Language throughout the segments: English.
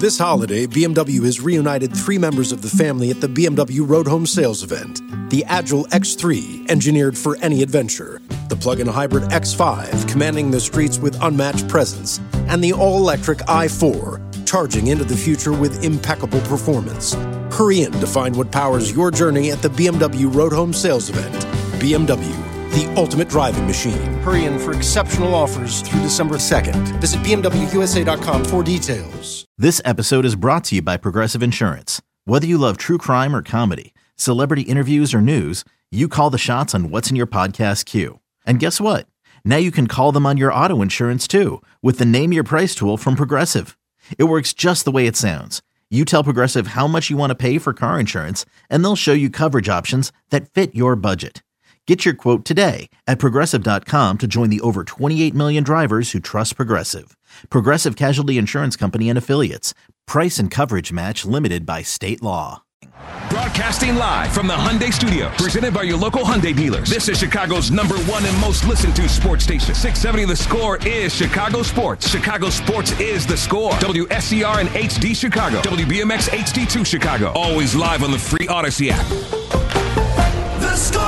This holiday, BMW has reunited 3 members of the family at the BMW Road Home Sales event. The Agile X3, engineered for any adventure. The plug-in hybrid X5, commanding the streets with unmatched presence. And the all-electric i4, charging into the future with impeccable performance. Hurry in to find what powers your journey at the BMW Road Home Sales event. BMW, the ultimate driving machine. Hurry in for exceptional offers through December 2nd. Visit BMWUSA.com for details. This episode is brought to you by Progressive Insurance. Whether you love true crime or comedy, celebrity interviews or news, you call the shots on what's in your podcast queue. And guess what? Now you can call them on your auto insurance too with the Name Your Price tool from Progressive. It works just the way it sounds. You tell Progressive how much you want to pay for car insurance, and they'll show you coverage options that fit your budget. Get your quote today at Progressive.com to join the over 28 million drivers who trust Progressive. Progressive Casualty Insurance Company and Affiliates. Price and coverage match limited by state law. Broadcasting live from the Hyundai Studios, presented by your local Hyundai dealers. This is Chicago's #1 and most listened to sports station. 670 The Score is Chicago Sports. Chicago Sports is The Score. WSCR and HD Chicago. WBMX HD2 Chicago. Always live on the free Odyssey app. The Score!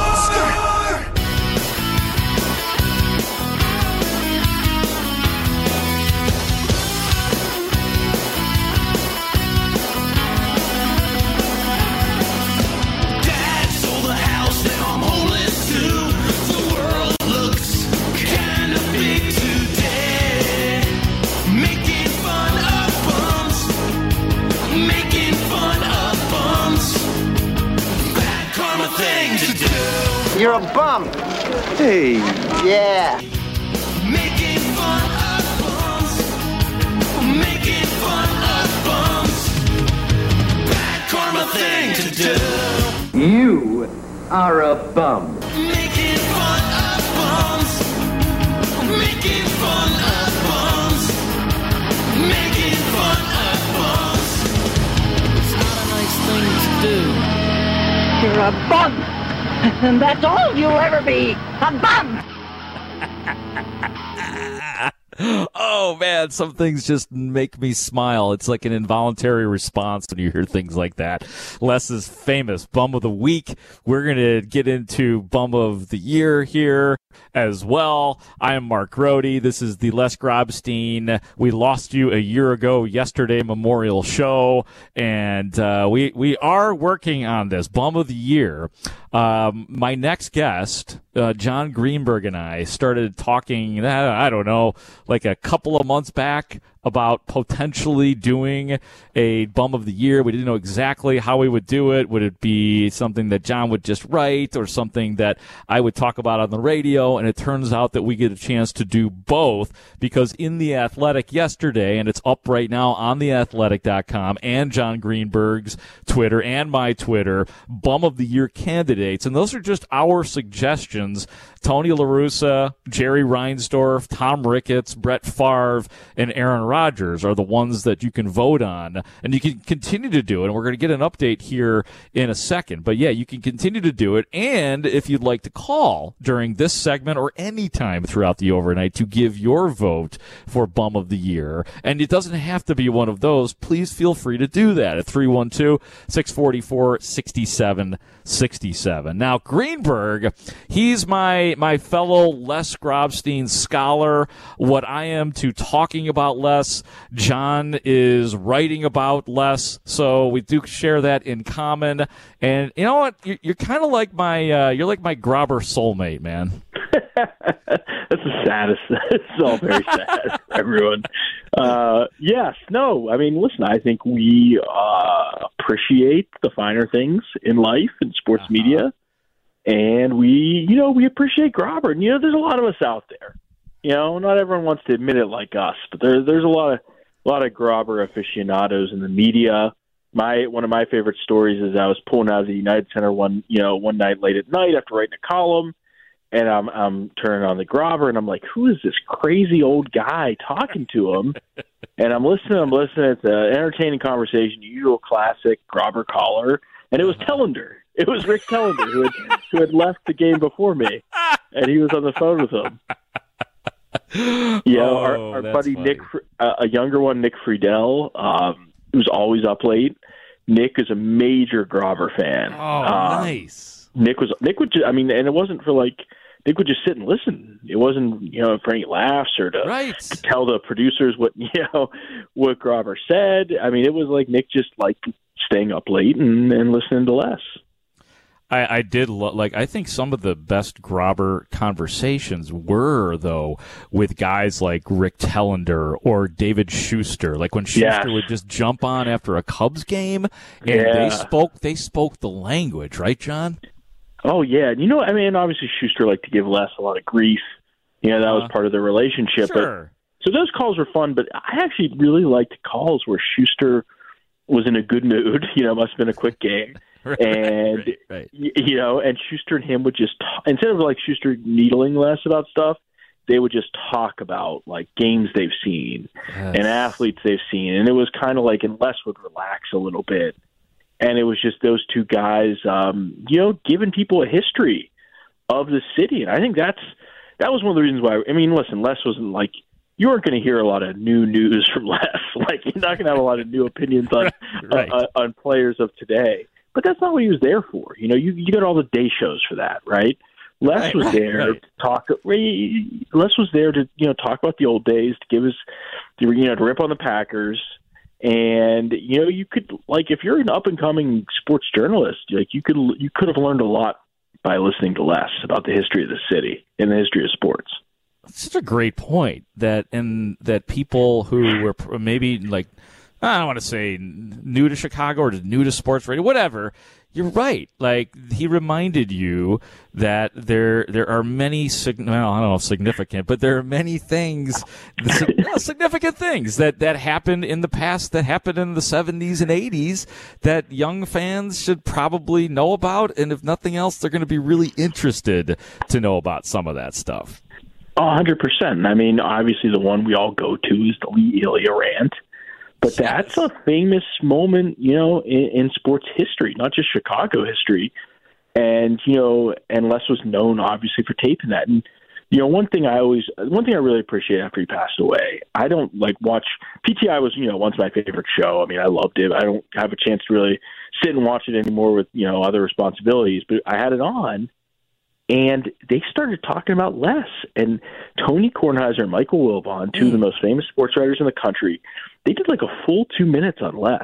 You're a bum. Hey. Yeah. Making fun of bums. Making fun of bums. Bad karma thing to do. You are a bum. Making fun of bums. Making fun of bums. Making fun of bums. It's not a nice thing to do. You're a bum. And that's all you'll ever be, a bum! Oh, man, some things just make me smile. It's like an involuntary response when you hear things like that. Les' famous Bum of the Week. We're going to get into Bum of the Year here as well. I am Mark Grody. This is the Les Grobstein We Lost You a Year Ago Yesterday Memorial Show, and we are working on this Bum of the Year. My next guest, John Greenberg, and I started talking, I don't know, like a couple of months back about potentially doing a Bum of the Year. We didn't know exactly how we would do it. Would it be something that John would just write or something that I would talk about on the radio? And it turns out that we get a chance to do both, because in The Athletic yesterday, and it's up right now on theathletic.com and John Greenberg's Twitter and my Twitter, Bum of the Year candidates. And those are just our suggestions. Tony La Russa, Jerry Reinsdorf, Tom Ricketts, Brett Favre, and Aaron Rodgers are the ones that you can vote on. And you can continue to do it. And we're going to get an update here in a second. But, yeah, you can continue to do it. And if you'd like to call during this segment or any time throughout the overnight to give your vote for Bum of the Year, and it doesn't have to be one of those, please feel free to do that at 312-644-6767. Now, Greenberg, he's my fellow Les Grobstein scholar. What I am to talking about Les, John is writing about Les, so we do share that in common. And you know what? You're kind of like you're like my Grobber soulmate, man. That's the saddest. It's all very sad for everyone. Yes, no. I mean, listen, I think we appreciate the finer things in life and sports media. And we appreciate Grobber. And, there's a lot of us out there. Not everyone wants to admit it like us, but there's a lot of Grobber aficionados in the media. One of my favorite stories is I was pulling out of the United Center one night late at night after writing a column, and I'm turning on the Grobber, and I'm like, who is this crazy old guy talking to him? And I'm listening. It's an entertaining conversation, usual classic Grobber caller, and it was Tellender. It was Rick Tellender who had left the game before me, and he was on the phone with him. Our buddy funny. Nick, a younger one, Nick Friedel, was always up late. Nick is a major Grobber fan. Oh, nice. Nick would just, I mean, and it wasn't for like, Nick would just sit and listen. It wasn't, for any laughs or to tell the producers what Grobber said. I mean, it was like Nick just liked staying up late and listening to Les. I did I think some of the best Grobber conversations were though with guys like Rick Tellender or David Schuster. Like when Schuster would just jump on after a Cubs game and they spoke the language, right, John? Oh yeah, I mean, obviously Schuster liked to give Les a lot of grief. That was part of their relationship. Sure. So those calls were fun, but I actually really liked calls where Schuster was in a good mood. It must have been a quick game. Right. And Schuster and him would just instead of like Schuster needling Les about stuff, they would just talk about like games they've seen and athletes they've seen, and it was kind of like, and Les would relax a little bit, and it was just those two guys, giving people a history of the city, and I think that was one of the reasons why. I mean, listen, Les wasn't like. You aren't going to hear a lot of new news from Les. Like, you're not going to have a lot of new opinions on on players of today. But that's not what he was there for. You got all the day shows for that, right? Les was there to talk. Les was there to talk about the old days, to give to rip on the Packers, and you could like if you're an up and coming sports journalist, like you could have learned a lot by listening to Les about the history of the city and the history of sports. It's such a great point that people who were maybe like, I don't want to say new to Chicago or new to sports radio, whatever. You're right. Like he reminded you that there are many I don't know if significant, but there are many things, significant things that happened in the past, that happened in the 70s and 80s that young fans should probably know about, and if nothing else, they're going to be really interested to know about some of that stuff. 100%. I mean, obviously the one we all go to is the Lee Elia rant, but that's a famous moment, in sports history, not just Chicago history. And, and Les was known obviously for taping that. And, one thing I really appreciate after he passed away, I don't watch PTI was, once my favorite show. I mean, I loved it. I don't have a chance to really sit and watch it anymore with, other responsibilities, but I had it on. And they started talking about Les and Tony Kornheiser and Michael Wilbon, two of the most famous sports writers in the country. They did like a full 2 minutes on Les.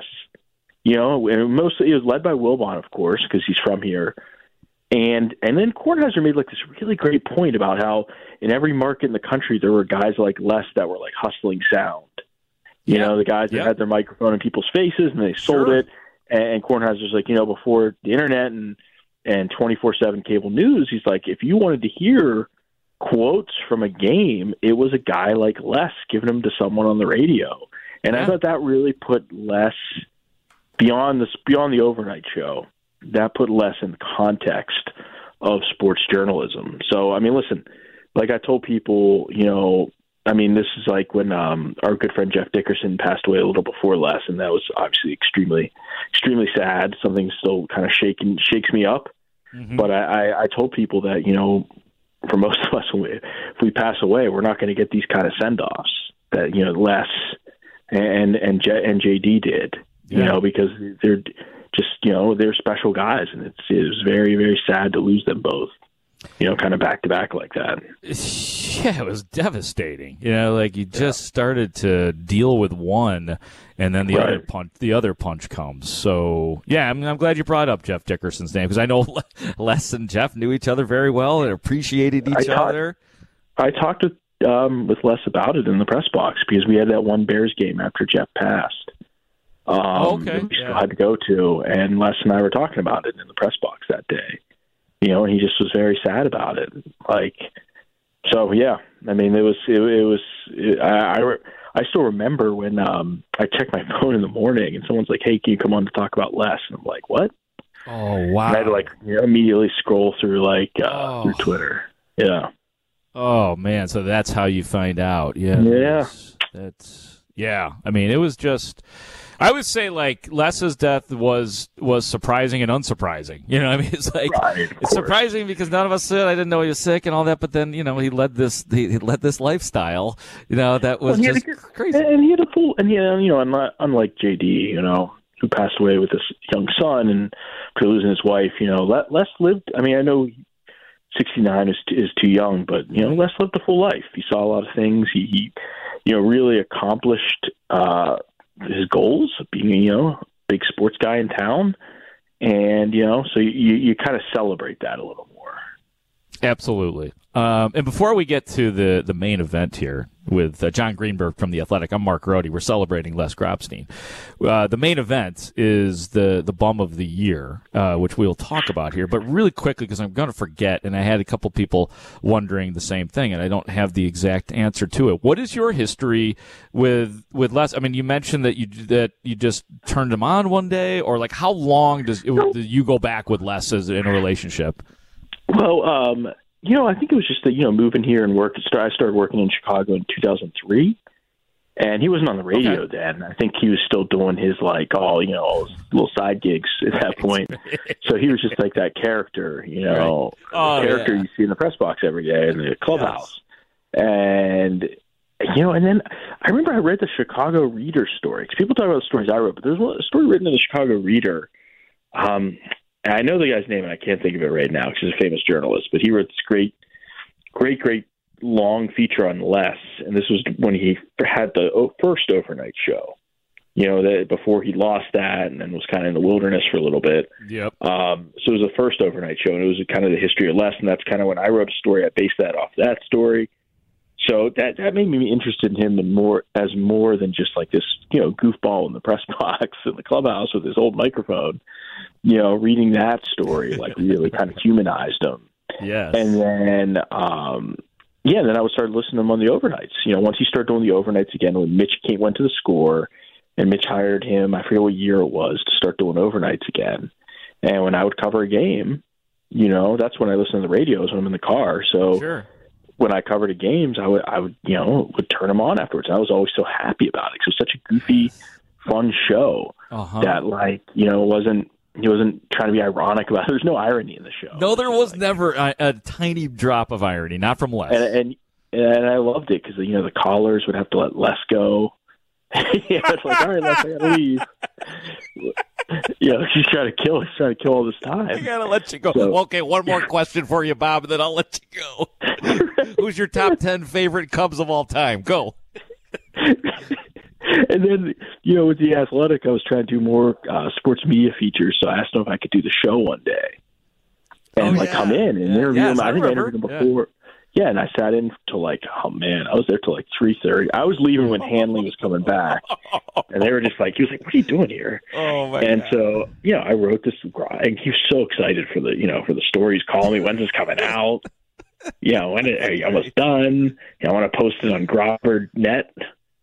And mostly it was led by Wilbon, of course, because he's from here. And then Kornheiser made like this really great point about how in every market in the country there were guys like Les that were like hustling sound. The guys that had their microphone in people's faces and they sold it. And Kornheiser's like, before the internet and 24/7 cable news, he's like, if you wanted to hear quotes from a game, it was a guy like Les giving them to someone on the radio. And I thought that really put Les beyond the overnight show. That put Les in context of sports journalism. So, I mean, listen, like I told people, I mean, this is like when our good friend Jeff Dickerson passed away a little before Les, and that was obviously extremely, extremely sad. Something still kind of shakes me up. Mm-hmm. But I told people that, for most of us, if we pass away, we're not going to get these kind of send-offs that, Les and JD did, because they're just, they're special guys, and it was very, very sad to lose them both. Kind of back to back like that. Yeah, it was devastating. You just started to deal with one, and then the other punch comes. So yeah, I'm glad you brought up Jeff Dickerson's name, because I know Les and Jeff knew each other very well and appreciated each other. I talked with Les about it in the press box, because we had that one Bears game after Jeff passed. Okay. We still had to go to, and Les and I were talking about it in the press box that day. And he just was very sad about it. So yeah, I mean, I still remember when I checked my phone in the morning and someone's like, "Hey, can you come on to talk about Les?" And I'm like, "What?" Oh wow! And I had to immediately scroll through through Twitter. Yeah. Oh man, so that's how you find out. Yeah. Yeah. That's I mean, it was just. I would say like Les's death was surprising and unsurprising. You know what I mean? It's like it's surprising because none of us said I didn't know he was sick and all that, but then, you know, he led this lifestyle, you know, that was just crazy. And he had a full, and you know, unlike JD, you know, who passed away with this young son and losing his wife, you know, Les lived, I mean, I know 69 is too young, but, you know, Les lived a full life. He saw a lot of things. He you know, really accomplished his goals of being, you know, a big sports guy in town. And, you know, so you kind of celebrate that a little more. Absolutely. And before we get to the main event here with John Greenberg from The Athletic, I'm Mark Rohde. We're celebrating Les Grobstein. The main event is the Bum of the Year, which we'll talk about here. But really quickly, because I'm going to forget, and I had a couple people wondering the same thing, and I don't have the exact answer to it. What is your history with Les? I mean, you mentioned that you just turned him on one day, or like how long do you go back with Les as in a relationship? Well, you know, I think it was just that, you know, moving here and I started working in Chicago in 2003, and he wasn't on the radio then. I think he was still doing his, like, all, you know, all his little side gigs at that point. So he was just like that character, you know, character you see in the press box every day in the clubhouse. Yes. And, you know, and then I remember I read the Chicago Reader story. 'Cause people talk about the stories I wrote, but there's a story written in the Chicago Reader. And I know the guy's name, and I can't think of it right now because he's a famous journalist, but he wrote this great long feature on Les, and this was when he had the first overnight show, you know, before he lost that and then was kind of in the wilderness for a little bit. Yep. So it was the first overnight show, and it was kind of the history of Les, and that's kind of when I wrote a story. I based that off that story. So that made me interested in him more than just like this, you know, goofball in the press box in the clubhouse with his old microphone. You know, reading that story like really kind of humanized him. Yes. And then, then I would start listening to him on the overnights. You know, once he started doing the overnights again, when Mitch went to the Score, and Mitch hired him, I forget what year it was, to start doing overnights again. And when I would cover a game, you know, that's when I listened to the radios when I'm in the car. So sure. When I covered the games, I would you know, would turn them on afterwards. I was always so happy about it because it was such a goofy, fun show that, like, you know, he wasn't trying to be ironic about it. There's no irony in the show. No, there was never a tiny drop of irony, not from Les. And I loved it because, you know, the callers would have to let Les go. It's like, all right, Les, I gotta leave. You know, he's trying to kill all this time. I gotta let you go. So, okay, one more question for you, Bob, and then I'll let you go. Who's your top 10 favorite Cubs of all time? Go. And then, you know, with The Athletic, I was trying to do more sports media features, so I asked him if I could do the show one day and come in and interview him. I think I interviewed him before. Yeah, and I sat in till I was there till like 3:30. I was leaving when Hanley was coming back, and they were just like, he was like, "What are you doing here?" Oh my And God. So, you know, I wrote this, and he was so excited for the stories. Calling me, when's this coming out? You know, are you almost done? You know, I want to post it on Grobber.net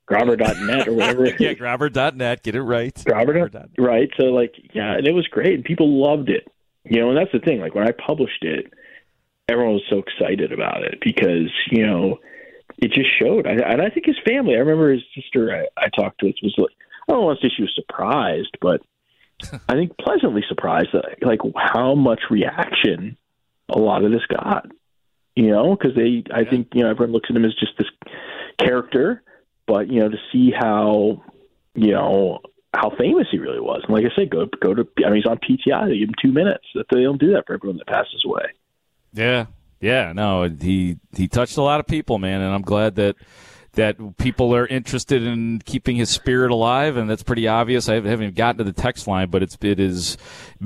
or whatever. Yeah, Grobber.net. Get it right. Grobber.net. Right. So, like, yeah, and it was great, and people loved it. You know, and that's the thing. Like, when I published it, everyone was so excited about it because, you know, it just showed. And I think his family, I remember his sister I talked to, was like, I don't want to say she was surprised, but I think pleasantly surprised that, like, how much reaction a lot of this got, you know, because I think, you know, everyone looks at him as just this character, but, you know, to see how, you know, how famous he really was. And like I said, go to, I mean, he's on PTI, they give him 2 minutes. They don't do that for everyone that passes away. Yeah, no, he touched a lot of people, man, and I'm glad that people are interested in keeping his spirit alive, and that's pretty obvious. I haven't even gotten to the text line, but it is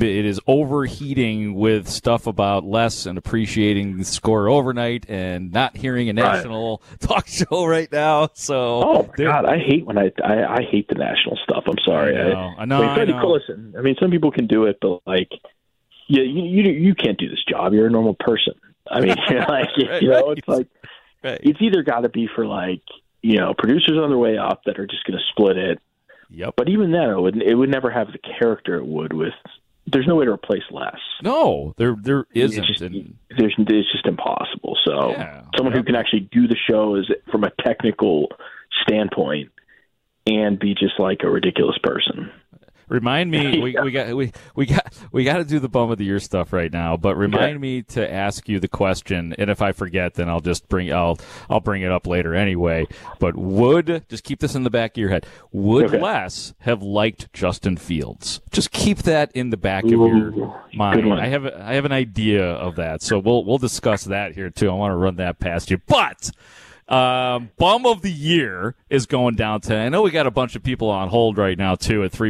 overheating with stuff about Les and appreciating the Score overnight and not hearing a national talk show right now. So, oh my God, I hate I hate the national stuff. I'm sorry. I know. Listen, I mean, some people can do it, but like, yeah, you can't do this job. You're a normal person. I mean, like, you know, it's like, it's either got to be for, like, you know, producers on their way up that are just going to split it. Yep. But even then, it would never have the character it would with. There's no way to replace Les. No, there isn't. It's just impossible. So someone who can actually do the show from a technical standpoint and be just like a ridiculous person. Remind me, we got to do the bum of the year stuff right now. But remind me to ask you the question, and if I forget, then I'll bring it up later anyway. But just keep this in the back of your head. Would Les have liked Justin Fields? Just keep that in the back of your mind. I have an idea of that, so we'll discuss that here too. I want to run that past you, but. Bum of the year is going down to, I know we got a bunch of people on hold right now too at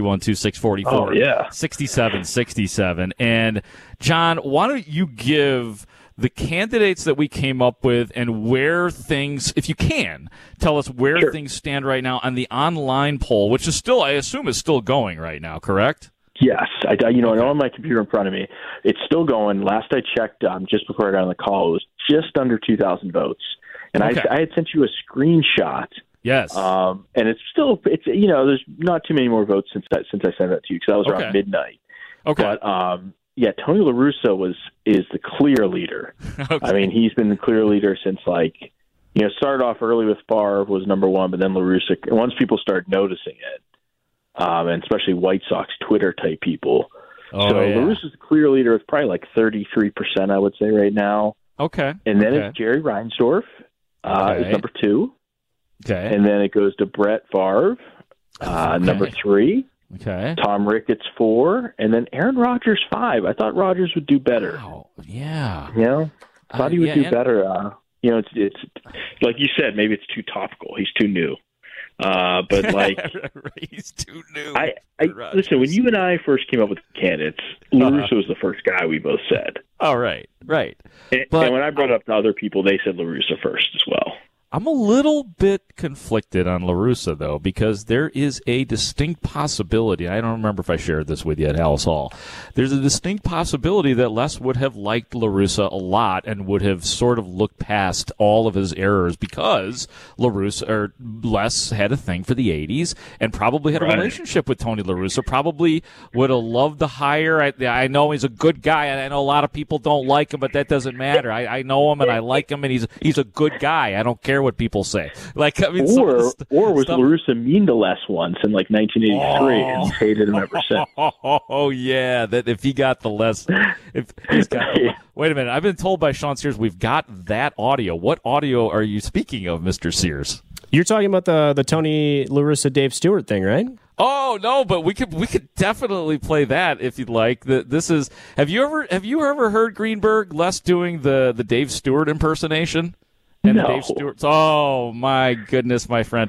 312-644-6767. And John, why don't you give the candidates that we came up with and where things, if you can, tell us where things stand right now on the online poll, which is still, I assume is still going right now, correct? Yes, I know on my computer in front of me, it's still going. Last I checked, just before I got on the call, it was just under 2,000 votes. And I had sent you a screenshot. Yes. And it's there's not too many more votes since I sent that to you because that was around midnight. Okay. But Tony La Russa is the clear leader. Okay. I mean, he's been the clear leader since started off early with Favre was number one, but then La Russa, once people started noticing it, and especially White Sox Twitter type people. La Russa's the clear leader with probably like 33%, I would say right now. Okay. And then it's Jerry Reinsdorf. Is number 2. Okay. And then it goes to Brett Favre, number 3. Okay. Tom Ricketts 4, and then Aaron Rodgers 5. I thought Rodgers would do better. Wow. Yeah. I thought he would do better. It's like you said, maybe it's too topical. He's too new. But he's too new. Listen, when you and I first came up with the candidates, La Russa was the first guy we both said. Oh, right. And when I brought up to other people, they said La Russa first as well. I'm a little bit conflicted on La Russa, though, because there is a distinct possibility. I don't remember if I shared this with you at Hallis Hall. There's a distinct possibility that Les would have liked La Russa a lot and would have sort of looked past all of his errors because Les had a thing for the 80s and probably had a relationship with Tony La Russa, probably would have loved the hire. I know he's a good guy, and I know a lot of people don't like him, but that doesn't matter. I know him, and I like him, and he's a good guy. I don't care what people say. Or was La Russa mean to Les once in 1983 and he's hated him ever since? Oh yeah, that if he got the Les, if he's got. Wait a minute, I've been told by Sean Sears we've got that audio. What audio are you speaking of, Mr. Sears? You're talking about the Tony La Russa Dave Stewart thing, right? Oh no, but we could definitely play that if you'd like. This is. Have you ever heard Greenberg Les doing the Dave Stewart impersonation? And no. Dave Stewart. Oh my goodness, my friend.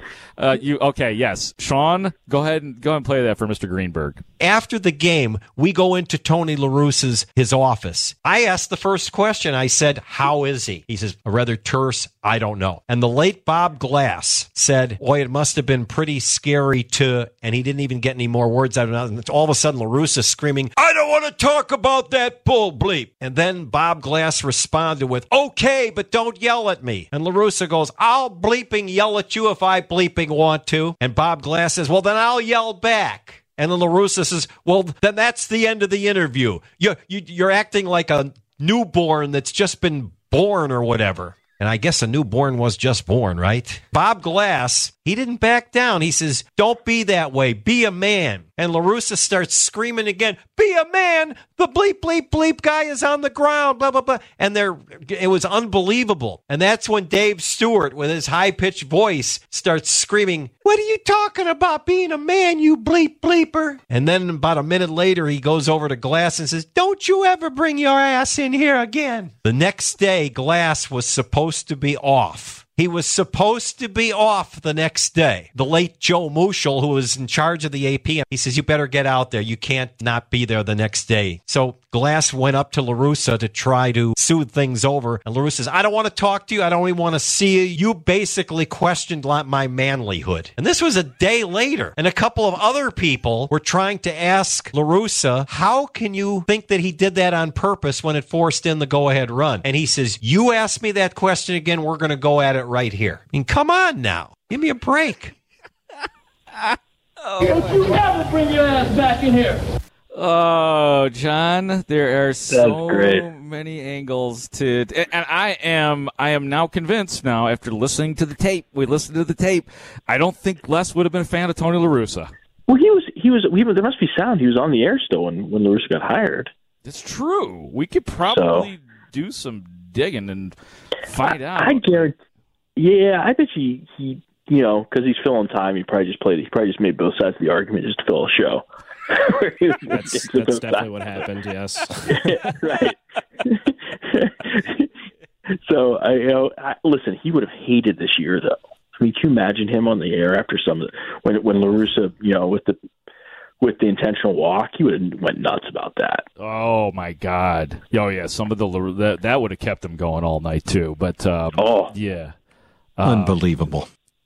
Yes. Sean, go ahead and play that for Mr. Greenberg. After the game, we go into Tony La Russa's his office. I asked the first question. I said, "How is he?" He says, "Rather terse. I don't know." And the late Bob Glass said, "Boy, it must have been pretty scary to," and he didn't even get any more words out of it. And all of a sudden, La Russa screaming, "I don't want to talk about that bull bleep." And then Bob Glass responded with, "Okay, but don't yell at me." And La Russa goes, "I'll bleeping yell at you if I bleeping want to." And Bob Glass says, "Well, then I'll yell back." And then La Russa says, "Well, then that's the end of the interview. You're acting like a newborn that's just been born or whatever." And I guess a newborn was just born, right? Bob Glass, he didn't back down. He says, "Don't be that way. Be a man." And La Russa starts screaming again, "Be a man. The bleep, bleep, bleep guy is on the ground, blah, blah, blah." And it was unbelievable. And that's when Dave Stewart, with his high-pitched voice, starts screaming, "What are you talking about being a man, you bleep, bleeper?" And then about a minute later, he goes over to Glass and says, "Don't you ever bring your ass in here again." The next day, Glass was supposed to be off. He was supposed to be off the next day. The late Joe Muschel, who was in charge of the AP, he says, "You better get out there. You can't not be there the next day." So Glass went up to La Russa to try to soothe things over. And La Russa says, "I don't want to talk to you. I don't even want to see you. You basically questioned my manlyhood." And this was a day later. And a couple of other people were trying to ask La Russa, "How can you think that he did that on purpose when it forced in the go-ahead run?" And he says, "You ask me that question again, we're going to go at it right here." I mean, come on now. Give me a break. Don't you ever bring your ass back in here. Oh, John, there are so many angles to, and I am now convinced now after listening to the tape. We listened to the tape. I don't think Les would have been a fan of Tony La Russa. Well, there must be sound. He was on the air still when La Russa got hired. It's true. We could probably do some digging and find out. I guarantee. Yeah, I bet he because he's filling time. He probably just made both sides of the argument just to fill a show. That's definitely what happened. Yes. Right. So listen. He would have hated this year, though. I mean, can you imagine him on the air after when La Russa, with the intentional walk, he would have went nuts about that. Oh my God! Oh yeah, some of that would have kept him going all night too. But yeah, unbelievable.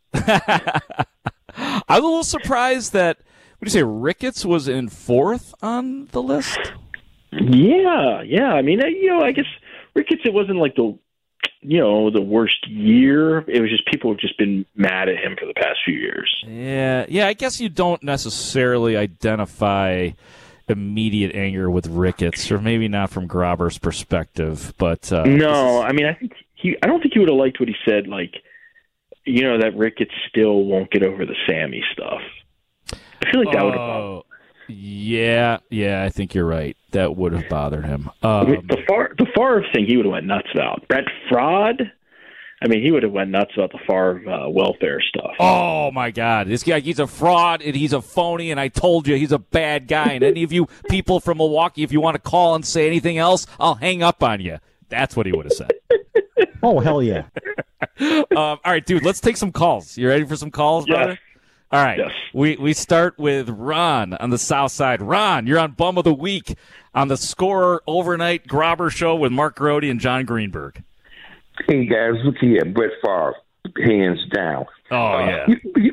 I'm a little surprised that. What do you say? Ricketts was in 4th on the list. Yeah. I mean, I guess Ricketts. It wasn't like the worst year. It was just people have just been mad at him for the past few years. Yeah. I guess you don't necessarily identify immediate anger with Ricketts, or maybe not from Grobber's perspective. But no, I mean, I don't think he would have liked what he said. Like, that Ricketts still won't get over the Sammy stuff. I feel like that would have bothered him. Yeah, I think you're right. That would have bothered him. The Favre thing, he would have went nuts about. Brett Fraud, I mean, he would have went nuts about the Favre welfare stuff. Oh, my God. This guy, he's a fraud, and he's a phony, and I told you he's a bad guy. And any of you people from Milwaukee, if you want to call and say anything else, I'll hang up on you. That's what he would have said. Oh, hell yeah. All right, dude, let's take some calls. You ready for some calls, brother? Yes. All right. Yes. We start with Ron on the south side. Ron, you're on Bum of the Week on the Score Overnight Grobber Show with Mark Grody and John Greenberg. Hey, guys, look here. Brett Favre, hands down. Oh, yeah.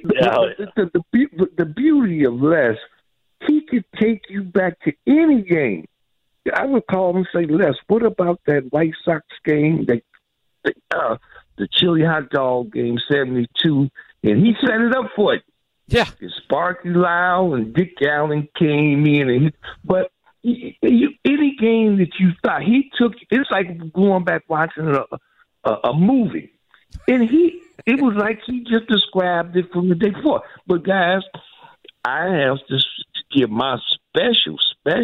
The beauty of Les, he could take you back to any game. I would call him and say, Les, what about that White Sox game, the chili hot dog game, 72, and he set it up for it. Yeah. Sparky Lyle and Dick Allen came in, but any game that you thought he took, it's like going back watching a movie, and it was like he just described it from the day before. But guys, I have to give my special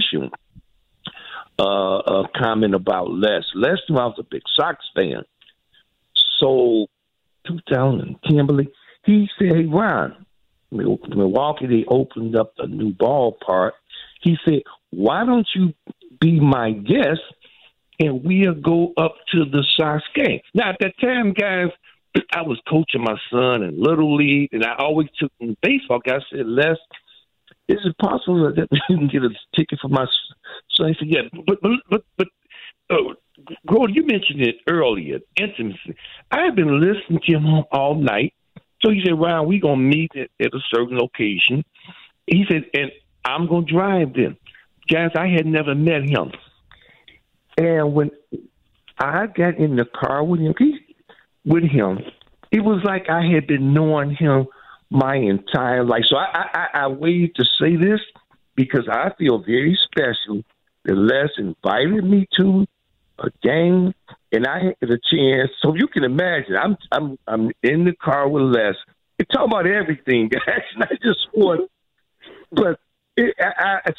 comment about Les. Les knew I was a big Sox fan, so 2000 Kimberly, he said, "Hey Ron, Milwaukee, they opened up a new ballpark." He said, "Why don't you be my guest and we'll go up to the Sox game?" Now, at that time, guys, I was coaching my son in Little League, and I always took him to baseball. I said, Les, is it possible that you can get a ticket for my son? He said, yeah. But Grody, you mentioned it earlier, intimacy. I have been listening to him all night. So he said, Ron, we're going to meet at a certain location. He said, and I'm going to drive them. Guys, I had never met him. And when I got in the car with him, it was like I had been knowing him my entire life. So I waited to say this because I feel very special that Les invited me to a game, and I had a chance. So you can imagine, I'm in the car with Les. We talk about everything, guys, not just sports. But I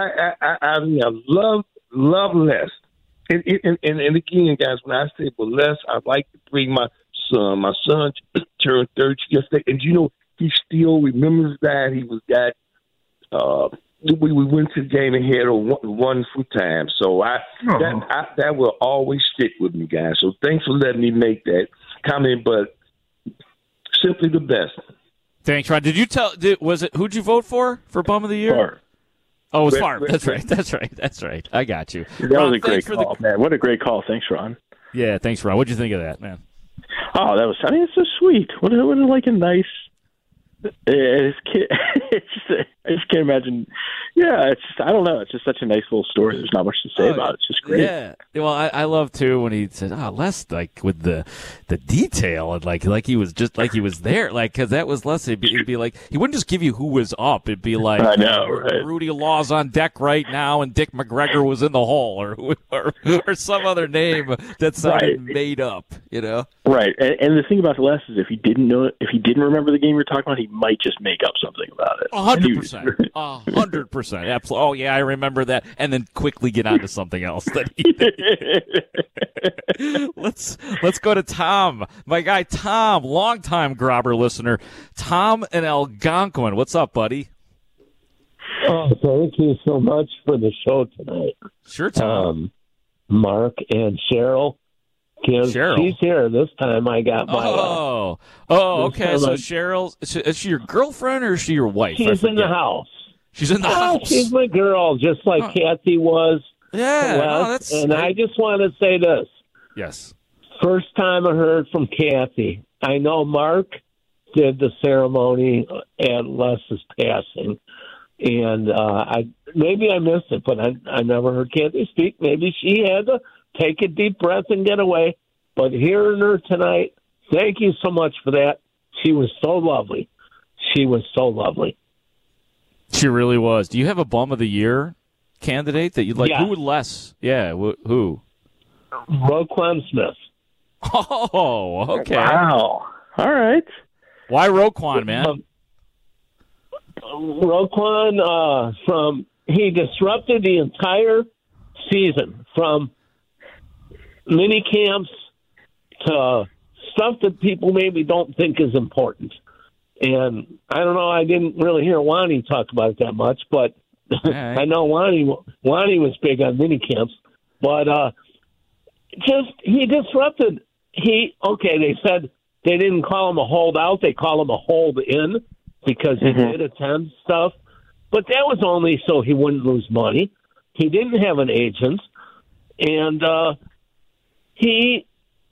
love Les. And again, guys, when I say, well, Les, I'd like to bring my son. My son turned 30 yesterday, and he still remembers that. He was that. We went to the game and had a one full time. So that will always stick with me, guys. So thanks for letting me make that comment. But simply the best. Thanks, Ron. Who'd you vote for Bum of the Year? Favre. Oh, it was Favre. That's right. I got you. That Ron, was a great call, man. What a great call. Thanks, Ron. Yeah, thanks, Ron. What'd you think of that, man? Oh, it's so sweet. What a nice. I just can't imagine, Yeah, it's just, I don't know. It's just such a nice little story. There's not much to say about it. It's just great. Yeah. Well, I love too when he said, "Oh, Les," like with the detail and like he was just like he was there, like because that was Les. It'd be like he wouldn't just give you who was up. It'd be like, I know, right? Rudy Law's on deck right now, and Dick McGregor was in the hole, or some other name that sounded made up. You know, right? And the thing about Les is if he didn't remember the game you're talking about, he might just make up something about it. 100%, 100%. Absolutely. Oh yeah, I remember that, and then quickly get on to something else. That let's go to Tom, my guy Tom, longtime Grobber listener, Tom in Algonquin. What's up, buddy? Oh, thank you so much for the show tonight. Sure, Tom. Mark and Cheryl. Cheryl. She's here this time. I got my. Okay. So Cheryl, is she your girlfriend or is she your wife? She's in the house. She's in the house. She's my girl, just like Kathy was. Yeah, and I just want to say this. Yes. First time I heard from Kathy. I know Mark did the ceremony at Les's passing, and maybe I missed it, but I never heard Kathy speak. Maybe she had to take a deep breath and get away. But hearing her tonight, thank you so much for that. She was so lovely. She was so lovely. She really was. Do you have a Bum of the Year candidate that you'd like? Yeah. Who would Les? Yeah, who? Roquan Smith. Oh, okay. Wow. All right. Why Roquan, man? Roquan, he disrupted the entire season from mini camps to stuff that people maybe don't think is important. And I don't know, I didn't really hear Wani talk about it that much, but I know Wani was big on mini camps. But he disrupted. They said they didn't call him a holdout, they call him a hold in because he did attend stuff. But that was only so he wouldn't lose money. He didn't have an agent. And he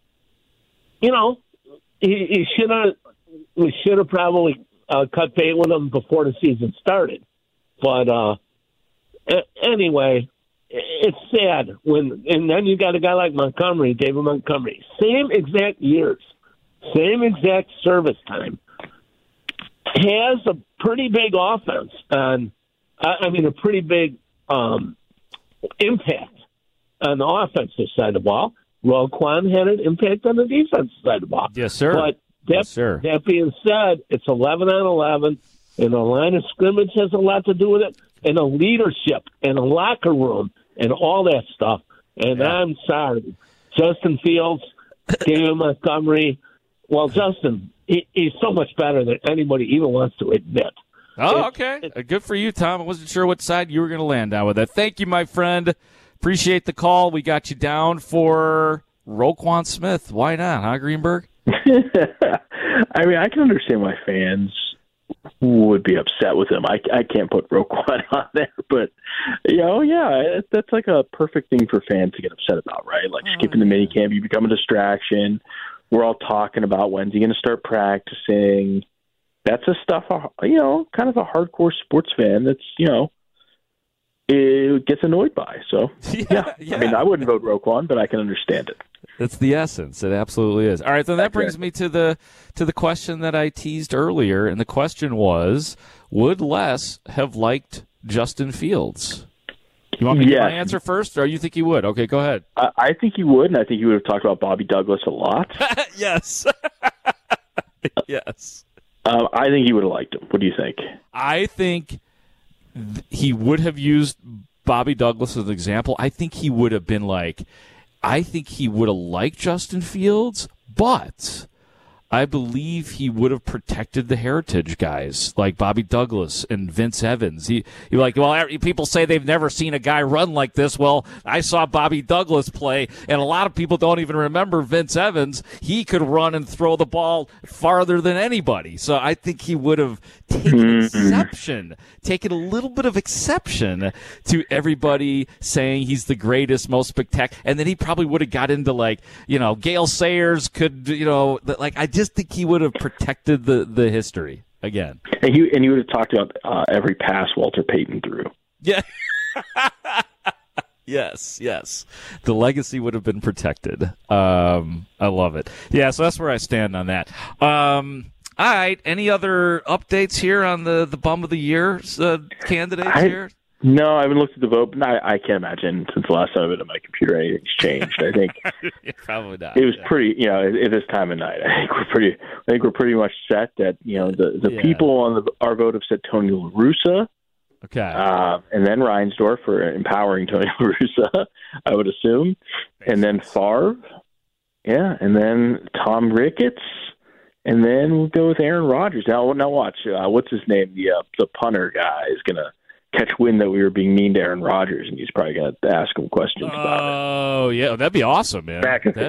should have probably cut bait with him before the season started. But anyway, it's sad and then you got a guy like David Montgomery, same exact years, same exact service time, has a pretty big offense and a pretty big impact on the offensive side of the ball. Roquan had an impact on the defensive side of the ball. Yes, sir. But that being said, it's 11 on 11, and the line of scrimmage has a lot to do with it, and a leadership, and a locker room, and all that stuff. And I'm sorry. Justin Fields, David Montgomery, Justin, he's so much better than anybody even wants to admit. Oh, okay. Good for you, Tom. I wasn't sure what side you were going to land on with that. Thank you, my friend. Appreciate the call. We got you down for Roquan Smith. Why not, huh, Greenberg? I mean, I can understand why fans would be upset with him. I can't put Roquan on there, but that's like a perfect thing for fans to get upset about, right? Like skipping the minicamp, you become a distraction. We're all talking about when's he going to start practicing. That's the stuff, kind of a hardcore sports fan that's, it gets annoyed by. So, I mean, I wouldn't vote Roquan, but I can understand it. That's the essence. It absolutely is. All right, then that brings me to the question that I teased earlier, and the question was, would Les have liked Justin Fields? You want me to give my answer first, or you think he would? Okay, go ahead. I think he would, and I think he would have talked about Bobby Douglas a lot. Yes. Yes. I think he would have liked him. What do you think? I think he would have used Bobby Douglas as an example. I think he would have been like, I think he would have liked Justin Fields, but I believe he would have protected the heritage guys like Bobby Douglas and Vince Evans. He like, well, people say they've never seen a guy run like this. Well, I saw Bobby Douglas play, and a lot of people don't even remember Vince Evans. He could run and throw the ball farther than anybody. So I think he would have taken a little bit of exception to everybody saying he's the greatest, most spectacular. And then he probably would have got into Gale Sayers could, I just think he would have protected the history again. And he would have talked about every pass Walter Payton threw. Yeah. Yes. The legacy would have been protected. I love it. Yeah, so that's where I stand on that. All right. Any other updates here on the Bum of the Year candidates here? No, I haven't looked at the vote, but I can't imagine since the last time I've been on my computer anything's changed. I think probably not. It was pretty, at this time of night. I think we're pretty much set that the people on our vote have said Tony La Russa. Okay. And then Reinsdorf for empowering Tony La Russa, I would assume, and then Favre, and then Tom Ricketts. And then we'll go with Aaron Rodgers. Now watch. What's his name? The punter guy is going to catch wind that we were being mean to Aaron Rodgers, and he's probably going to ask him questions about it. Oh, yeah. That'd be awesome, man.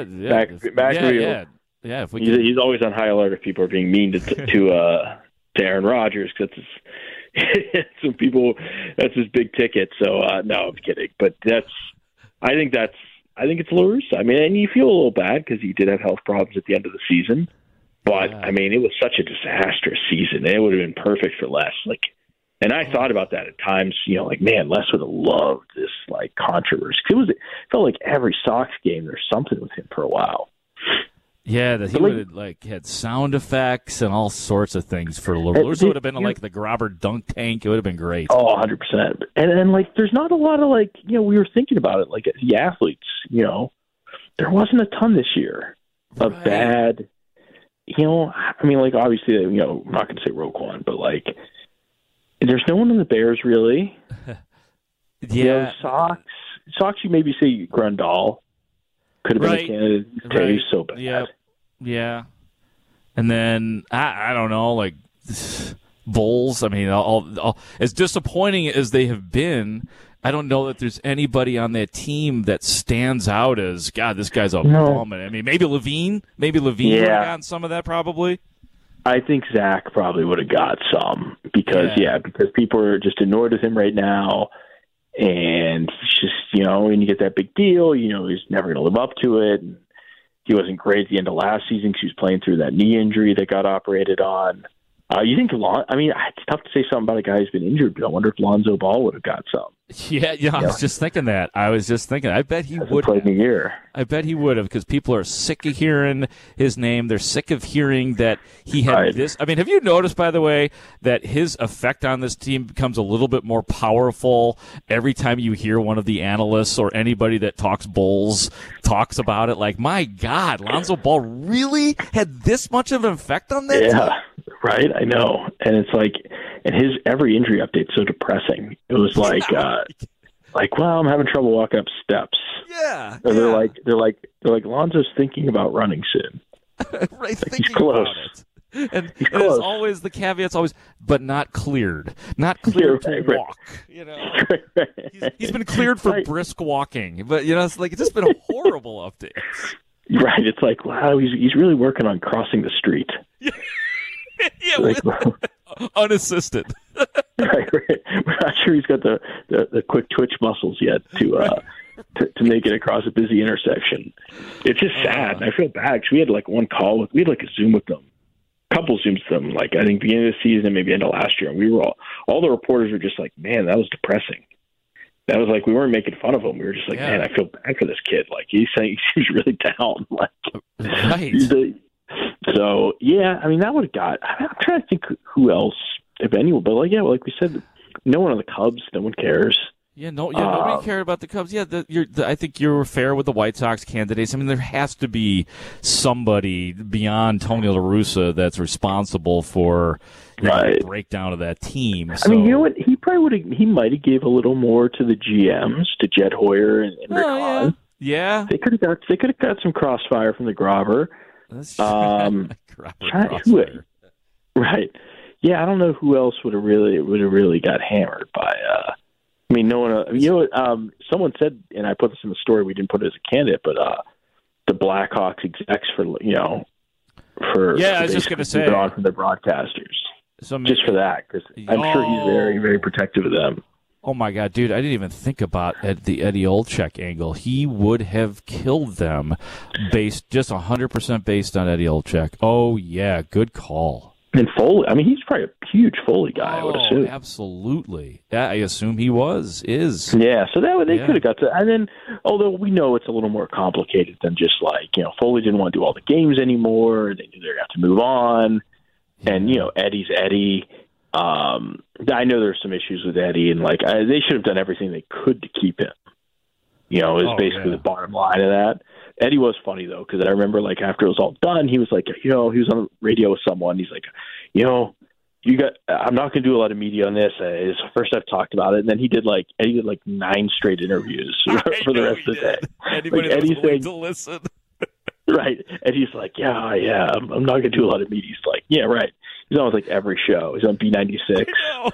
If we he's always on high alert if people are being mean to Aaron Rodgers, because some people, that's his big ticket. So, no, I'm kidding. But I think it's La Russa. I mean, and you feel a little bad because he did have health problems at the end of the season. But, I mean, it was such a disastrous season. It would have been perfect for Les. And I thought about that at times, man, Les would have loved this, controversy. It felt like every Sox game there's something with him for a while. Yeah, that he would have, had sound effects and all sorts of things for La Russa. Would have been like the Grobber dunk tank. It would have been great. Oh, 100%. And there's not a lot of, we were thinking about it, the athletes, there wasn't a ton this year of bad, obviously, I'm not going to say Roquan, but, there's no one in the Bears, really. Yeah. Sox, you maybe say Grandal could have been a candidate. He's so bad. Yeah. And then, I don't know, Bulls, I mean, all, as disappointing as they have been, I don't know that there's anybody on that team that stands out as, God, this guy's a bum. I mean, maybe Levine. Would have gotten some of that probably. I think Zach probably would have got some because people are just annoyed with him right now. And it's just, when you get that big deal, he's never going to live up to it. And he wasn't great at the end of last season because he was playing through that knee injury that got operated on. You think it's tough to say something about a guy who's been injured, but I wonder if Lonzo Ball would have got some. Yeah, I was just thinking that. I bet he would have. Played a year. I bet he would have because people are sick of hearing his name. They're sick of hearing that he had this. I mean, have you noticed, by the way, that his effect on this team becomes a little bit more powerful every time you hear one of the analysts or anybody that talks Bulls talks about it? Like, my God, Lonzo Ball really had this much of an effect on that team? Yeah, right? I know. And it's and his every injury update's so depressing. It was well, I'm having trouble walking up steps. Yeah. Or they're like Lonzo's thinking about running soon. Right, he's close. About it. And it's always the caveat's always, but not cleared. Not cleared to walk. He's been cleared for brisk walking, but it's just been horrible updates. Right. It's wow, he's really working on crossing the street. Unassisted. Right. We're not sure he's got the quick twitch muscles yet to make it across a busy intersection. It's just sad. And I feel bad because we had one call we had a Zoom with them, couple Zooms with them. I think beginning of the season, maybe end of last year, and we were all the reporters were just man, that was depressing. That was we weren't making fun of him. We were just man, I feel bad for this kid. He's saying he seems really down. Right. So yeah, I mean that would have got. I'm trying to think who else, if anyone. But like we said, no one on the Cubs. No one cares. Nobody cared about the Cubs. I think you were fair with the White Sox candidates. I mean, there has to be somebody beyond Tony La Russa that's responsible for the breakdown of that team. So. I mean, you know what? He probably would have. He might have gave a little more to the GMs, to Jed Hoyer and Rick Hahn. Yeah, they could have got some crossfire from the Grobber. That's right. Yeah, I don't know who else would have really got hammered by. I mean, no one. Someone said, and I put this in the story. We didn't put it as a candidate, but the Blackhawks execs for. I was just going to say on from the broadcasters. Just for that, because I'm sure he's very, very protective of them. Oh, my God, dude, I didn't even think about the Eddie Olczyk angle. He would have killed them just 100% based on Eddie Olczyk. Oh, yeah, good call. And Foley, I mean, he's huge Foley guy, I would assume. Absolutely. Yeah, I assume he is. Yeah, so that they could have got to. And then, although we know it's a little more complicated than just Foley didn't want to do all the games anymore. They knew they were going to have to move on. Yeah. And, Eddie's Eddie. I know there's some issues with Eddie, and they should have done everything they could to keep him. It was basically the bottom line of that. Eddie was funny though, because I remember after it was all done, he was he was on the radio with someone. He's like, I'm not going to do a lot of media on this. It's the first I've talked about it. And then Eddie did 9 straight interviews for the rest of the day. Anybody Eddie's willing to listen. Right. And he's like, yeah, I'm not going to do a lot of media. He's like, yeah, right. He's on every show. He's on B96.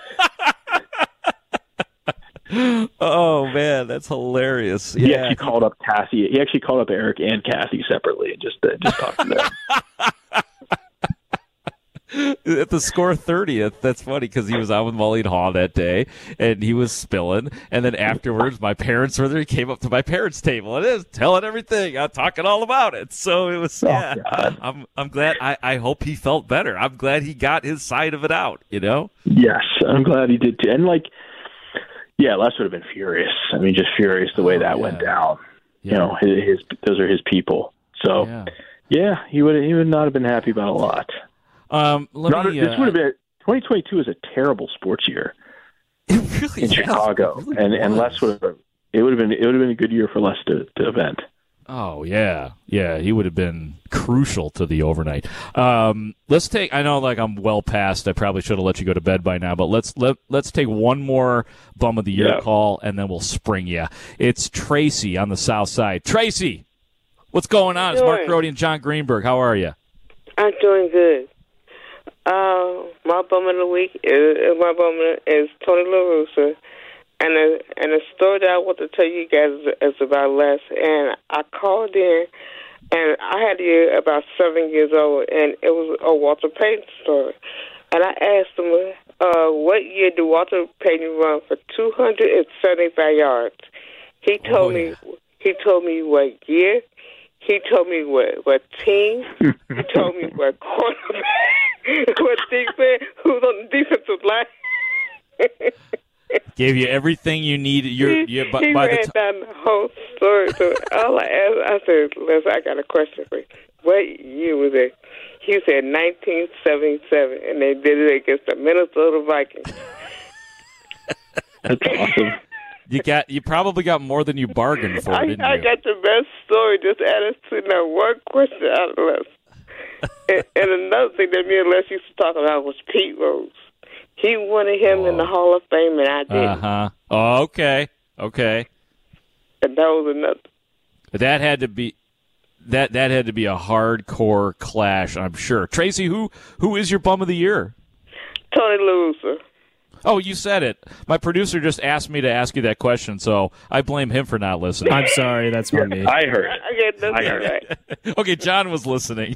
Oh man, that's hilarious. Yeah. He actually called up Cassie. He actually called up Eric and Cassie separately and just talked to them. At the score 30th, that's funny because he was out with Mully and Haw that day, and he was spilling. And then afterwards, my parents were there. He came up to my parents' table and is telling everything. I'm talking all about it. So it was. I'm glad. I hope he felt better. I'm glad he got his side of it out. Yes, I'm glad he did too. And Les would have been furious. I mean, just furious the way that went down. Yeah. Those are his people. So he would not have been happy about a lot. This would have been 2022 is a terrible sports year in Chicago, and Les would have been a good year for Les to event. Oh yeah, he would have been crucial to the overnight. Let's take. I know, I'm well past. I probably should have let you go to bed by now, but let's take one more bum of the year call, and then we'll spring you. It's Tracy on the South Side. Tracy, what's going on? It's Mark Grody and John Greenberg. How are you? I'm doing good. My bum of the week is Tony La Russa, and the story that I want to tell you guys is about Les. And I called in, and I had a year about 7 years old, and it was a Walter Payton story. And I asked him, what year did Walter Payton run for 275 yards? He told me. He told me what year. He told me what team. He told me what quarterback, what defense, who's on the defensive line. Gave you everything you needed. He ran down the whole story. So all I asked, I said, Les, I got a question for you. What year was it? He said 1977, and they did it against the Minnesota Vikings. That's awesome. You probably got more than you bargained for, didn't you? I got the best story. Just added to that one question out of Les. and another thing that me and Les used to talk about was Pete Rose. He wanted him in the Hall of Fame, and I didn't. Oh, okay. And that was another. That had to be a hardcore clash, I'm sure. Tracy, who is your bum of the year? Tony La Russa. Oh, you said it. My producer just asked me to ask you that question, so I blame him for not listening. I'm sorry, that's on me. I heard it. Okay, John was listening.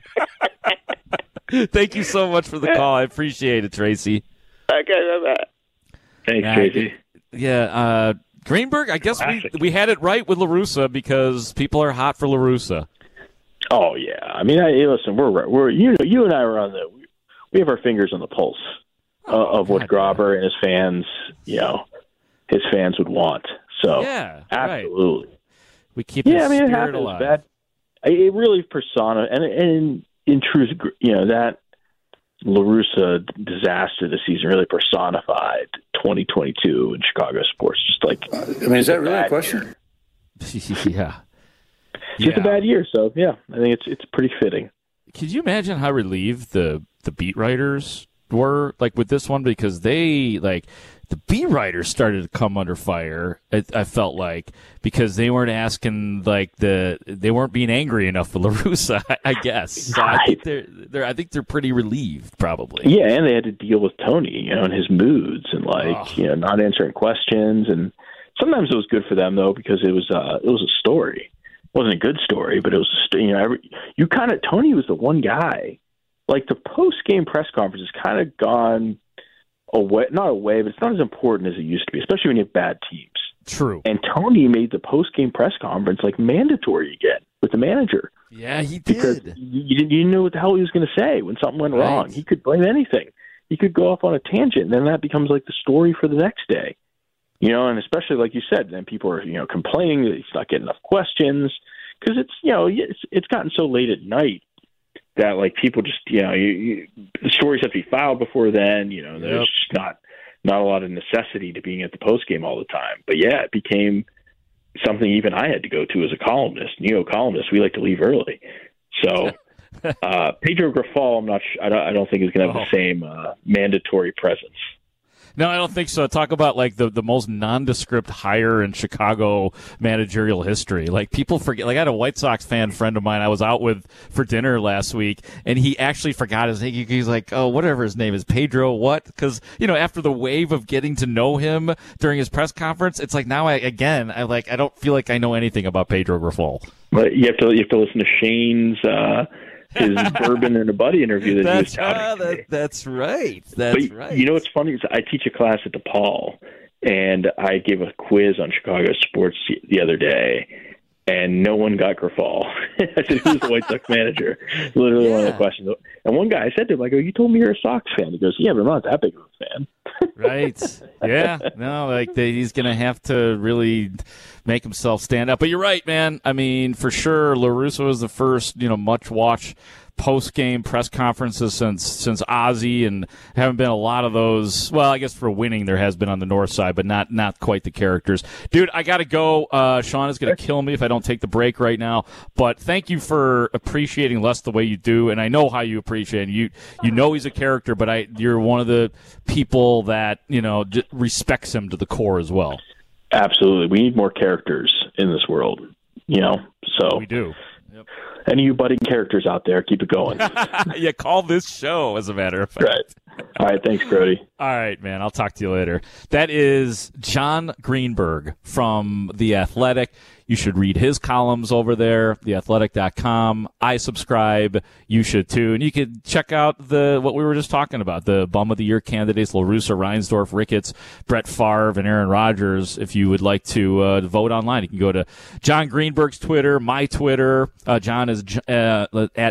Thank you so much for the call. I appreciate it, Tracy. Okay, bye-bye. Thanks, Tracy. Yeah, Greenberg, I guess we had it right with La Russa because people are hot for La Russa. Oh, yeah. I mean, listen, we're you and I are we have our fingers on the pulse of what Grauber and his fans, would want. So, absolutely. Right. We keep the spirit it happens, alive. Bad. It really and in truth, that La Russa disaster this season really personified 2022 in Chicago sports. Just is that really a question? Yeah. Just a bad year, so I think it's pretty fitting. Could you imagine how relieved the beat writers were with this one, because they the beat writers started to come under fire. I felt because they weren't asking they weren't being angry enough with La Russa, I guess. So I think they're pretty relieved, probably. Yeah, and they had to deal with Tony, and his moods and not answering questions, and sometimes it was good for them though because it was a story. It wasn't a good story, but it was Tony was the one guy. The post-game press conference has kind of gone away, not away, but it's not as important as it used to be, especially when you have bad teams. True. And Tony made the post-game press conference mandatory again with the manager. Yeah, he did. Because you didn't know what the hell he was going to say when something went wrong. He could blame anything. he could go off on a tangent, and then that becomes like the story for the next day. And especially like you said, then people are, complaining that he's not getting enough questions because it's gotten so late at night that like people just, the stories have to be filed before then, there's just not a lot of necessity to being at the post game all the time. But yeah, it became something even I had to go to as a columnist, neo-columnist. We like to leave early. So Pedro Grifol, I don't think is going to have the same mandatory presence. No, I don't think so. Talk about like the most nondescript hire in Chicago managerial history. Like people forget. Like I had a White Sox fan friend of mine I was out with for dinner last week, and he actually forgot his name. He's like, oh, whatever his name is, Pedro what? Because after the wave of getting to know him during his press conference, it's like now I don't feel like I know anything about Pedro Grifol. But you have to listen to Shane's. His Bourbon and a Buddy interview that he was touting. That's right. But what's funny is I teach a class at DePaul, and I gave a quiz on Chicago sports the other day, and no one got Grifol. I said, who's the White Sox manager? Literally one of the questions. And one guy, I said to him, like, oh, you told me you're a Sox fan. He goes, yeah, but I'm not that big of a fan. Right. Yeah. No, he's going to have to really make himself stand up. But you're right, man. I mean, for sure, La Russa was the first, much-watched post-game press conferences since Ozzie, and haven't been a lot of those. Well, I guess for winning there has been on the north side, but not quite the characters. Dude, I got to go. Sean is going to kill me if I don't take the break right now, but thank you for appreciating Les the way you do, and I know how you appreciate him. You know he's a character, but you're one of the people that, respects him to the core as well. Absolutely. We need more characters in this world, so. We do. Yep. Any of you budding characters out there, keep it going. Yeah, call this show, as a matter of fact. Right. All right, thanks, Brody. All right, man. I'll talk to you later. That is John Greenberg from The Athletic. You should read his columns over there, theathletic.com. I subscribe. You should, too. And you could check out what we were just talking about, the Bum of the Year candidates, La Russa, Reinsdorf, Ricketts, Brett Favre, and Aaron Rodgers. If you would like to vote online, you can go to John Greenberg's Twitter, my Twitter. John is at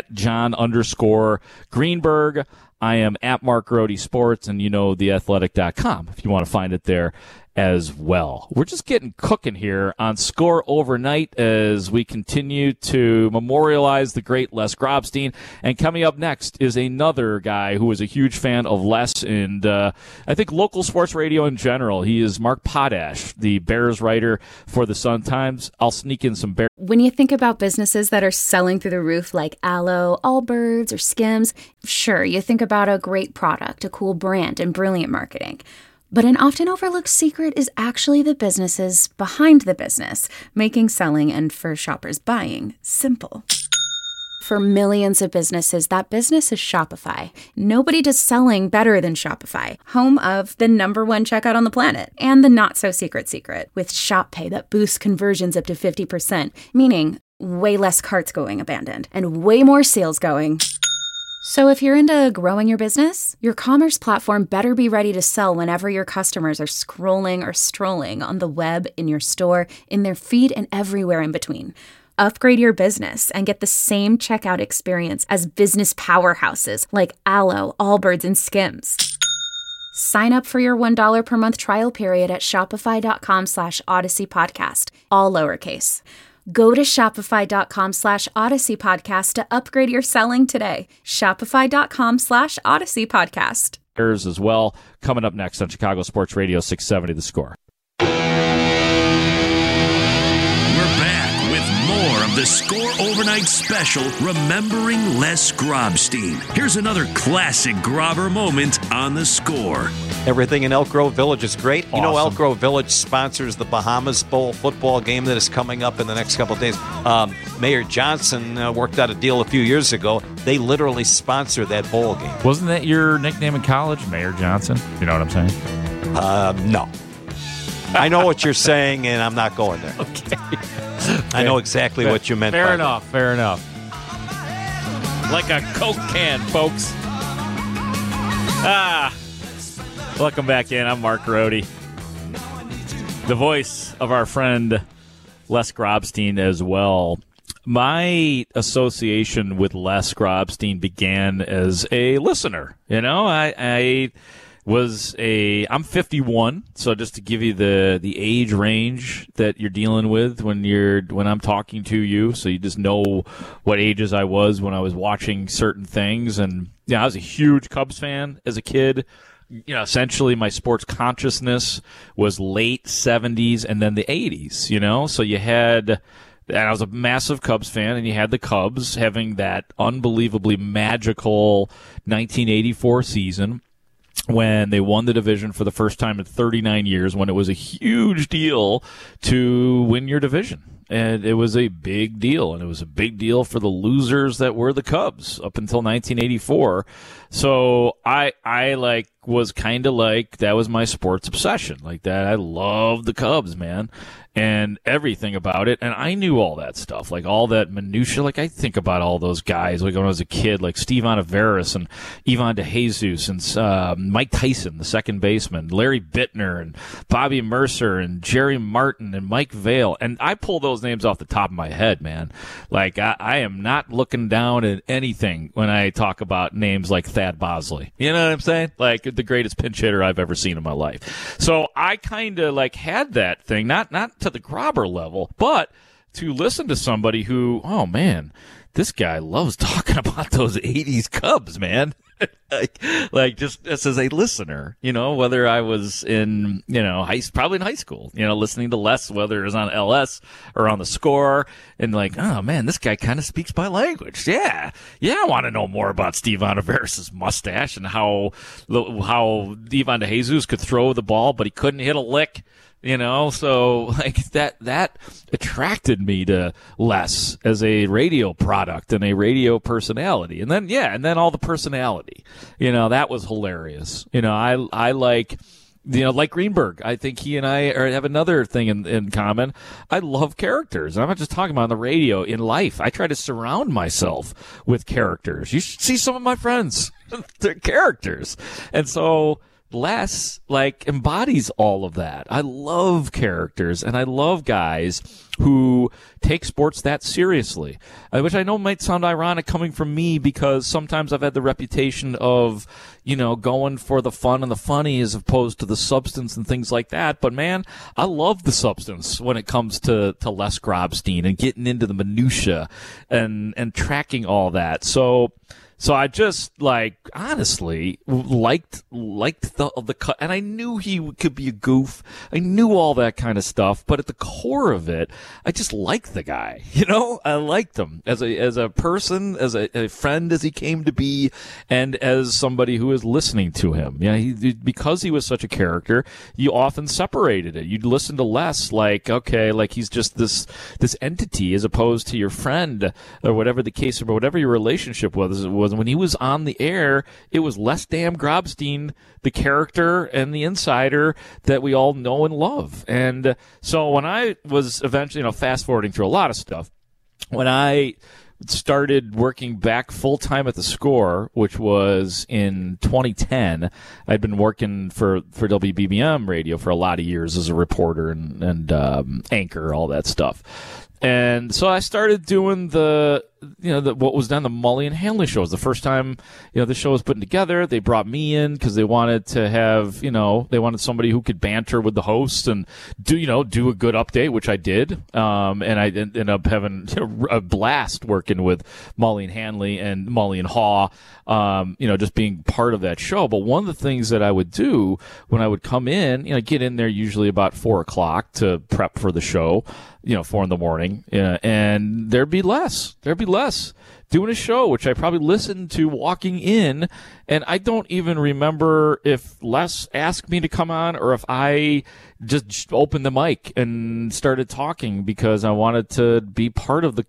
John_Greenberg. I am at Mark Grody Sports, and theathletic.com if you want to find it there as well. We're just getting cooking here on Score Overnight as we continue to memorialize the great Les Grobstein. And coming up next is another guy who is a huge fan of Les and I think local sports radio in general. He is Mark Potash, the Bears writer for the Sun-Times. I'll sneak in some Bears. When you think about businesses that are selling through the roof like Aloe, Allbirds, or Skims, sure, you think about a great product, a cool brand, and brilliant marketing. But an often overlooked secret is actually the businesses behind the business, making selling and for shoppers buying simple. For millions of businesses, that business is Shopify. Nobody does selling better than Shopify, home of the #1 checkout on the planet, and the not-so-secret secret, with Shop Pay that boosts conversions up to 50%, meaning way less carts going abandoned, and way more sales going. So if you're into growing your business, your commerce platform better be ready to sell whenever your customers are scrolling or strolling on the web, in your store, in their feed, and everywhere in between. Upgrade your business and get the same checkout experience as business powerhouses like Aloe, Allbirds, and Skims. Sign up for your $1 per month trial period at shopify.com/Odyssey Podcast, all lowercase. Go to shopify.com/Odyssey Podcast to upgrade your selling today. Shopify.com/Odyssey Podcast. As well, coming up next on Chicago Sports Radio 670 The Score. We're back with more of the Score Overnight Special, Remembering Les Grobstein. Here's another classic Grobber moment on The Score. Everything in Elk Grove Village is great. Awesome. You know, Elk Grove Village sponsors the Bahamas Bowl football game that is coming up in the next couple of days. Mayor Johnson worked out a deal a few years ago. They literally sponsor that bowl game. Wasn't that your nickname in college, Mayor Johnson? You know what I'm saying? No. I know what you're saying, and I'm not going there. Okay. I know exactly what you meant. Fair enough. Like a Coke can, folks. Welcome back in. I'm Mark Grody. The voice of our friend Les Grobstein as well. my association with Les Grobstein began as a listener. I'm 51, so just to give you the age range that you're dealing with when I'm talking to you, so you just know what ages I was when I was watching certain things. And I was a huge Cubs fan as a kid. Essentially my sports consciousness was late 70s and then the 80s, so you had, and I was a massive Cubs fan, and you had the Cubs having that unbelievably magical 1984 season when they won the division for the first time in 39 years, when it was a huge deal to win your division. And it was a big deal, and it was a big deal for the losers that were the Cubs up until 1984. So I was kind of like, that was my sports obsession. Like that, I loved the Cubs, man, and everything about it. And I knew all that stuff, like all that minutia. Like I think about all those guys, like when I was a kid, like Steve Ontiveros and Ivan DeJesus and Mike Tyson, the second baseman, Larry Bittner and Bobby Mercer and Jerry Martin and Mike Vail. And I pull those names off the top of my head, man. Like I am not looking down at anything when I talk about names like Thad Bosley. You know what I'm saying? Like the greatest pinch hitter I've ever seen in my life. So I kind of like had that thing, not to the Grobber level, but to listen to somebody who, oh man, this guy loves talking about those 80s Cubs, man. like just as a listener, whether I was in, probably in high school, listening to Les, whether it was on LS or on the Score, and like, oh man, this guy kind of speaks my language. Yeah, I want to know more about Steve Ontiveros' mustache and how Ivan DeJesus could throw the ball, but he couldn't hit a lick. So like that attracted me to Les as a radio product and a radio personality. And then all the personality, that was hilarious. I like, like Greenberg. I think he and I have another thing in common. I love characters. I'm not just talking about on the radio, in life. I try to surround myself with characters. You should see some of my friends. They're characters. And so Les embodies all of that. I love characters, and I love guys who take sports that seriously, which I know might sound ironic coming from me, because sometimes I've had the reputation of, going for the fun and the funny as opposed to the substance and things like that. But man, I love the substance when it comes to Les Grobstein and getting into the minutia and tracking all that. So I just honestly liked the cut, and I knew he could be a goof. I knew all that kind of stuff, but at the core of it, I just liked the guy. I liked him as a person, as a friend, as he came to be, and as somebody who was listening to him. Because he was such a character, you often separated it. You'd listen to Les like he's just this entity, as opposed to your friend or whatever the case, or whatever your relationship was. When he was on the air, it was Les Damn Grobstein, the character and the insider that we all know and love. And so when I was eventually, fast forwarding through a lot of stuff, when I started working back full-time at the Score, which was in 2010, I'd been working for WBBM radio for a lot of years as a reporter and anchor, all that stuff. And so I started doing what was then the Mully and Hanley shows. The first time, the show was put together, they brought me in because they wanted to have, they wanted somebody who could banter with the host and do a good update, which I did. And I ended up having a blast working with Mully and Hanley and Mully and Haw, just being part of that show. But one of the things that I would do when I would come in, get in there usually about 4:00 to prep for the show, 4 a.m, and there'd be Les doing a show, which I probably listened to walking in, and I don't even remember if Les asked me to come on or if I just opened the mic and started talking because I wanted to be part of the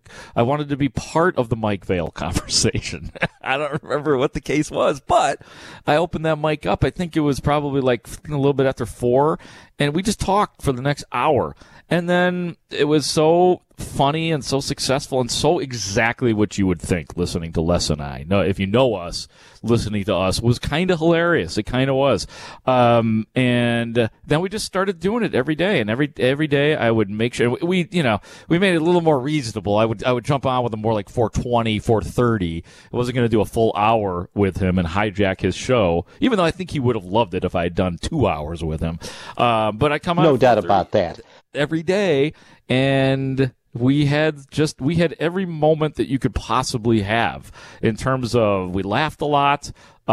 Mike Vail conversation. I don't remember what the case was, but I opened that mic up. I think it was probably like a little bit after 4, and we just talked for the next hour. And then it was so funny and so successful and so exactly what you would think listening to Les and I. No, if you know us, listening to us was kind of hilarious. It kind of was. And then we just started doing it every day. And every day I would make sure we made it a little more reasonable. I would jump on with him more like 4:20, 4:30. I wasn't going to do a full hour with him and hijack his show, even though I think he would have loved it if I had done 2 hours with him. But I come on. No doubt about that. Every day, and we had every moment that you could possibly have in terms of we laughed a lot.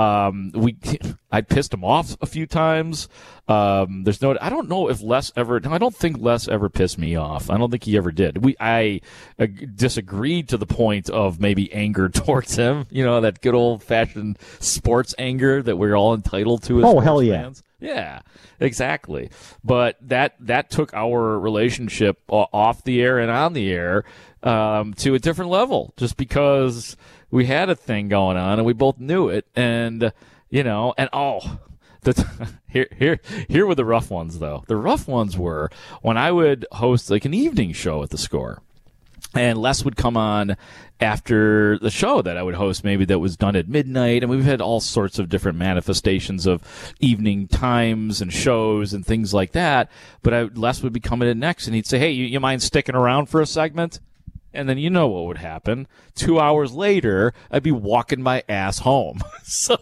I pissed him off a few times. I don't know if Les ever. No, I don't think Les ever pissed me off. I don't think he ever did. I disagreed to the point of maybe anger towards him. You know, that good old fashioned sports anger that we're all entitled to as sports hell yeah. fans. Yeah, exactly. But that took our relationship off the air and on the air to a different level, just because we had a thing going on and we both knew it. And here were the rough ones, though. The rough ones were when I would host like an evening show at the Score. And Les would come on after the show that I would host, maybe that was done at midnight. And we've had all sorts of different manifestations of evening times and shows and things like that. But Les would be coming in next, and he'd say, hey, you mind sticking around for a segment? And then you know what would happen. 2 hours later, I'd be walking my ass home. So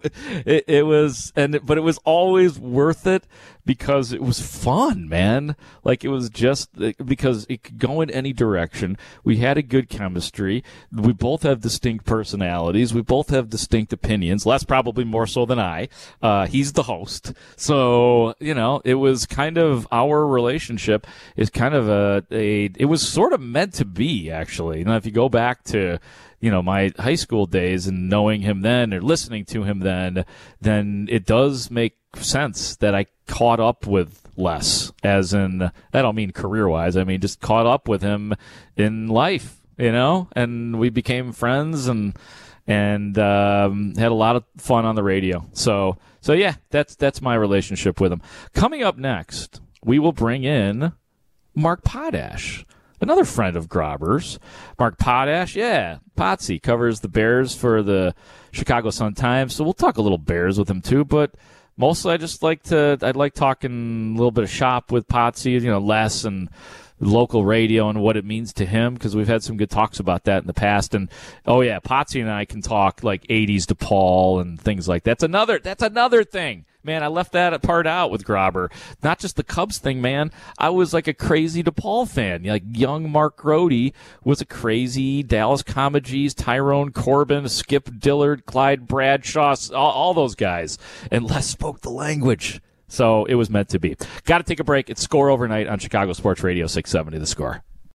it was always worth it because it was fun, man. Like, it was just because it could go in any direction. We had a good chemistry. We both have distinct personalities. We both have distinct opinions. Les probably more so than I. He's the host. So, it was kind of our relationship is kind of it was sort of meant to be, actually. Now, if you go back to my high school days and knowing him then or listening to him then it does make sense that I caught up with Les, as in, I don't mean career-wise, I mean just caught up with him in life, and we became friends and had a lot of fun on the radio. So yeah, that's my relationship with him. Coming up next, we will bring in Mark Potash, another friend of Grobber's. Mark Potash, yeah, Potsy, covers the Bears for the Chicago Sun-Times, so we'll talk a little Bears with him too, but mostly I like talking a little bit of shop with Potsy, Les and local radio and what it means to him, because we've had some good talks about that in the past. And oh yeah, Potsy and I can talk like 80s DePaul and things like that. That's another thing. Man, I left that part out with Grobber. Not just the Cubs thing, man. I was like a crazy DePaul fan. Like, young Mark Grody was a crazy Dallas Comegys, Tyrone Corbin, Skip Dillard, Clyde Bradshaw, all those guys. And Les spoke the language. So it was meant to be. Got to take a break. It's Score Overnight on Chicago Sports Radio 670 The Score.